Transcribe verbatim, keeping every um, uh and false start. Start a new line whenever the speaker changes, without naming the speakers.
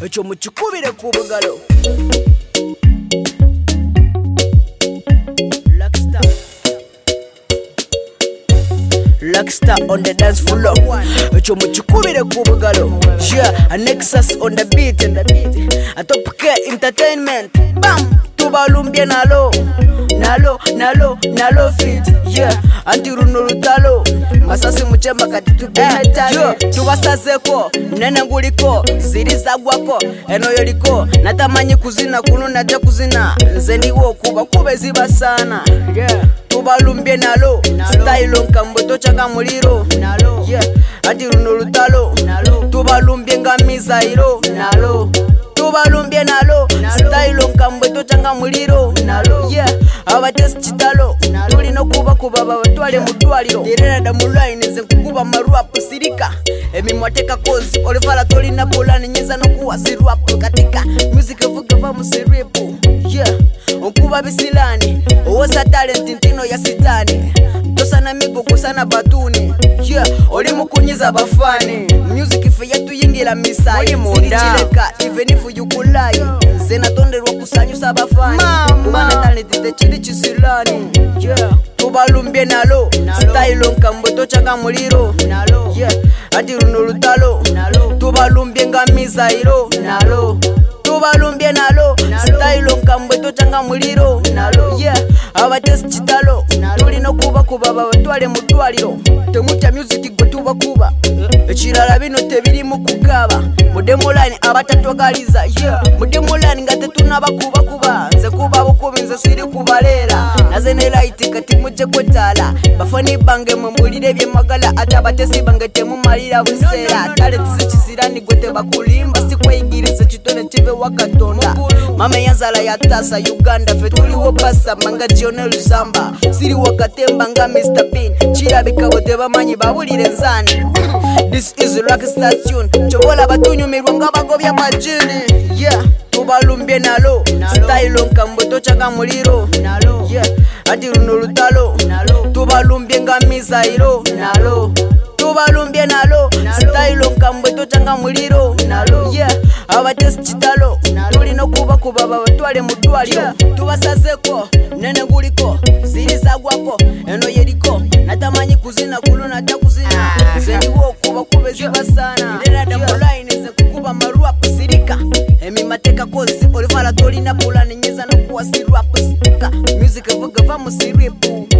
echo muchikubire kubugalo. Luckstar Luckstar on the dance floor. Echo muchikubire kubugalo. Yeah, a Nexus on the beat and the beat. A Top K Entertainment. Bam, tubalumbye nalo. Nalo, nalo, nalo fit. Yeah, antirunurutalo. Masasi muchemba kati tubetali. Yo, tuwasazeko, nene nguliko. Ziriza gwako, eno yoliko. Natamanyi kuzina, kunu nate kuzina. Zendiwo kuba, kube ziba sana. Yeah, tubalumbye nalo. Style nkambo tochaka muliro. Nalo, yeah, antirunurutalo. Nalo, tubalumbye ngamiza iro. Nalo, tubalumbye nalo. Style nkambo tochanga muliro. Nalo, yeah, abatesi chitalo. Tuli no kuba kuba baba twale mudwaliro. Direna da mulaini zenkukuba marwapu sirika. Emi mwateka kozi olifala toli na polani nyeza no kuwa sirwapu katika music vuga va musiripu. Yeah, onkuba bisilani owosa talent ntino ya sitani. Tosana migo kusana batuni. Yeah, oli mukunyiza bafani. Music fe yatu yingira misai sirichileka even if you kulai. Zena tonderwa kusanyusa bafani. Kubana talent te chili chisilani. Yeah, tubalumbye nalo. Style nkambo tochaka muliro. Nalo, yeah, ati runurutalo. Nalo, tubalumbye ngamiza iro. Nalo, tubalumbye nalo. Style nkambo tochanga muliro. Nalo, yeah, abatesi chitalo. Tuli no kuba kuba baba twale mudwaliro. Temucha music gwe tuba kuba. Echirala bino tebiri mukugaba. Mudemolani abatatwagaliza. Yeah, mudemolani ngate tunaba kuba kuba. Nze kuba bukubi nze siri kubalera. Nazene light kati muje kwetala. Bafani bange mumulire bye magala atabatesi bange temumalira busera. Tale tizikizirani gwete bakulimba sikweyigiriza kitone chive wakatonda. Mama yanzala yatasa Uganda fetuli wo pasa manga Jionel Zamba. Siri wakatemba nga Mister Bean. Chirabika bote bamanyi babulire nzani. This is Rockstar tune. Chobola batunyumirwa nga bagobya majini. Yeah, tubalumbye nalo. Style nkambo tochaka muliro. Nalo, yeah, ati runurutalo. Nalo, tubalumbye ngamiza iro. Nalo, tubalumbye nalo. Style nkambo tochanga muliro. Nalo, yeah, abatesi chitalo. Tuli no kuba kuba baba twale mudwaliro. Tubasazeko, nene nguliko. Ziriza gwako, eno yeriko. Natamanyi kuzina kulu nata kuzina. Zendiwo kuba kube ziba sana. Direna da mulaini zekukuba marwapu sirika. Emi mateka kozi olifala toli na polani nyeza no kuwa sirwapu sirika. Music vuga va musiripu.